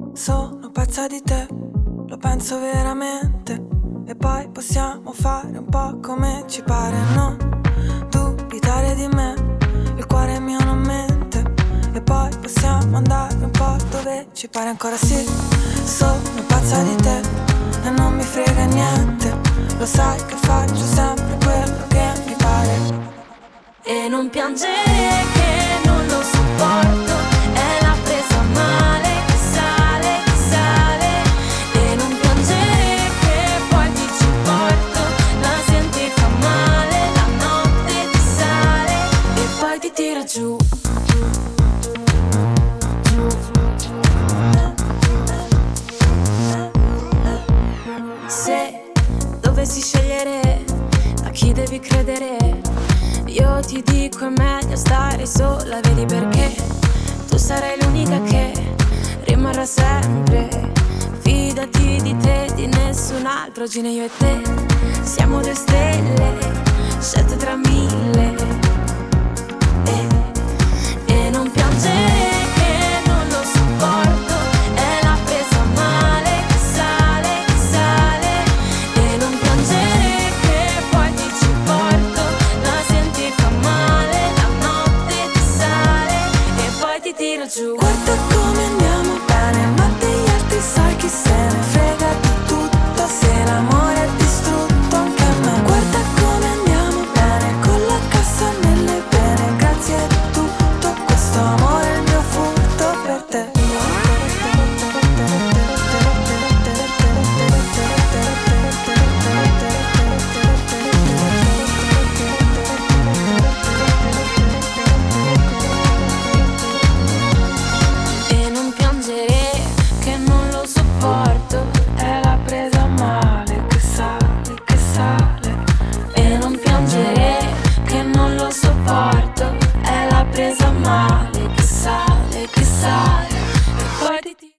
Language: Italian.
Sono pazza di te, lo penso veramente. E poi possiamo fare un po' come ci pare. Non dubitare di me, il cuore mio non mente. E poi possiamo andare un po' dove ci pare. Ancora sì, sono pazza di te e non mi frega niente. Lo sai che faccio sempre quello che mi pare. E non piangere che non lo sopporto, è la presa a male che sale, che sale. E non piangere che poi ti ci porto, la senti fa male, la notte ti sale e poi ti tira giù. Se dovessi scegliere a chi devi credere, io ti dico è meglio stare sola, vedi perché tu sarai l'unica che rimarrà sempre. Fidati di te, di nessun altro, Gina, io e te siamo due stelle, scelte tra mille. E non piangere che non lo sopporto, è la presa a male che sale, che sale. E non piangere che poi ti ci porto, la senti fa male, la notte ti sale e poi ti tira giù. Guarda come andiamo bene, ma degli altri sai chi se ne frega di tutto. Se l'amore è distrutto anche a me. Guarda come andiamo bene, con la cassa nelle vene. Grazie a tutto questo amore è il mio furto per te. E non piangere che non lo sopporto, è la presa a male che sale, che sale. E non piangere che non lo sopporto, è la presa a male che sale, che sale.